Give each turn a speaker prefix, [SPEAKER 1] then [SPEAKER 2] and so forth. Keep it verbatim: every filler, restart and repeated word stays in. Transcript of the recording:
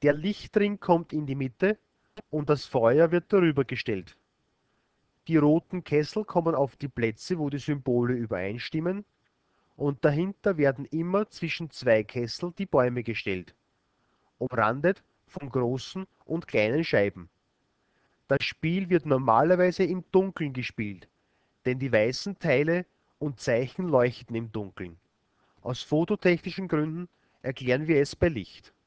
[SPEAKER 1] Der Lichtring kommt in die Mitte und das Feuer wird darüber gestellt. Die roten Kessel kommen auf die Plätze, wo die Symbole übereinstimmen, und dahinter werden immer zwischen zwei Kessel die Bäume gestellt, umrandet von großen und kleinen Scheiben. Das Spiel wird normalerweise im Dunkeln gespielt, denn die weißen Teile und Zeichen leuchten im Dunkeln. Aus fototechnischen Gründen erklären wir es bei Licht.